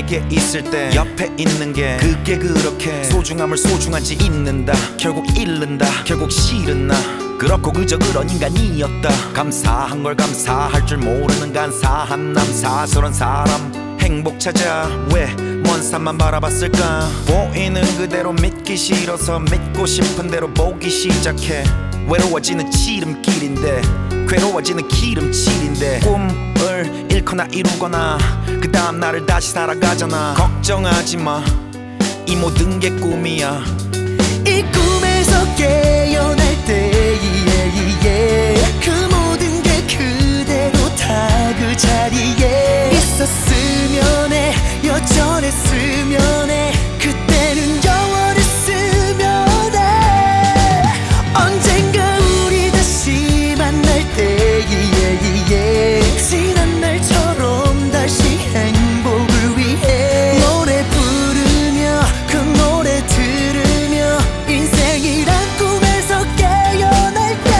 내게 있을 때 옆에 있는 게 그게 그렇게 소중함을 소중하지 잊는다. 결국 잃는다. 결국 싫은 나 그렇고 그저 그런 인간이었다. 감사한 걸 감사할 줄 모르는 간사한 남사스런 사람. 행복 찾아 왜 먼 산만 바라봤을까. 보이는 그대로 믿기 싫어서 믿고 싶은 대로 보기 시작해. 외로워지는 지름길인데 괴로워지는 기름칠인데 꿈을 잃거나 이루거나 그 다음 날을 다시 살아가잖아. 걱정하지마 이 모든 게 꿈이야. 이 꿈에서 깨어날 때 그 모든 게 그대로 다 그 자리에 있었으면 해. 여전했으면 해. 그때는 영원했으면 해. 언젠가 우리 다시 만날 때 지난 날처럼 다시 행복을 위해 노래 부르며 그 노래 들으며 인생이란 꿈에서 깨어날 때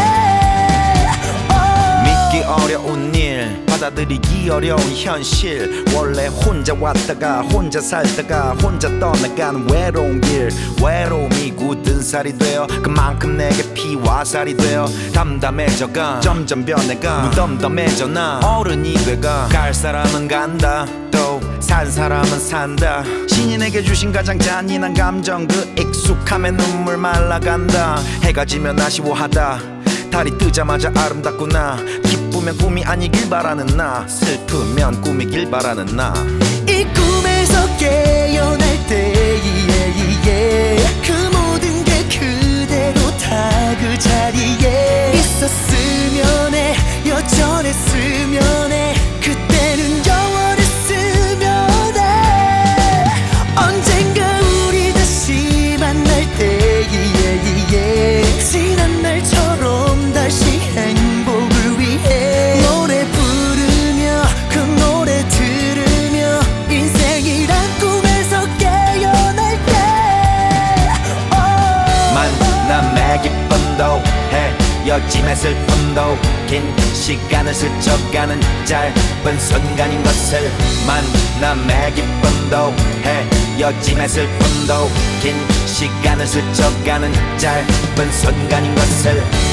믿기 어려운 일 받아들이기 어려운 현실. 원래 혼자 왔다가 혼자 살다가 혼자 떠나가는 외로운 길. 외로움이 굳은 살이 되어 그만큼 내게 피와 살이 되어 담담해져가 점점 변해가 무덤덤해져 나. 어른이 돼가 갈 사람은 간다 또 산 사람은 산다. 신이 내게 주신 가장 잔인한 감정 그 익숙함에 눈물 말라간다. 해가 지면 아쉬워하다. 달이 뜨자마자 아름답구나. 기쁘면 꿈이 아니길 바라는 나. 슬프면 꿈이길 바라는 나. 이 꿈에서 깨어날 때 그 모든 게 그대로 다 그 자리에 있었으면 해. 여전했으면 해. 그때는 영원했으면 해. 언젠가 우리 다시 만날 때 지난 날처럼 다시 행복을 위해 노래 부르며 그 노래 들으며 인생이란 꿈에서 깨어날 때 만남의 기쁨도 헤어짐의 슬픔도 긴 시간을 스쳐가는 짧은 순간인 것을. 만남의 기쁨도 헤어짐의 슬픔도 긴 시간을 스쳐가는 짧은 순간인 것을.